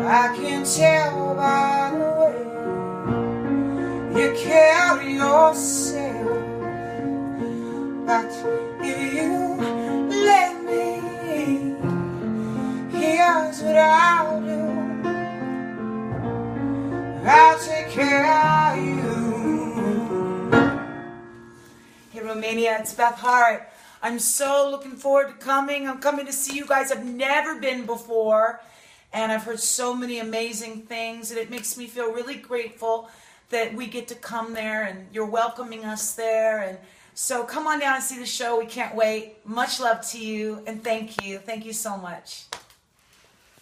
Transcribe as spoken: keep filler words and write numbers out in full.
I can tell by the way you carry yourself. But if you let me, here's what I'll do. I'll take care of you. Hey Romania, it's Beth Hart. I'm so looking forward to coming. I'm coming to see you guys. I've never been before, and I've heard so many amazing things, and it makes me feel really grateful that we get to come there, and you're welcoming us there. And so come on down and see the show. We can't wait. Much love to you, and thank you. Thank you so much.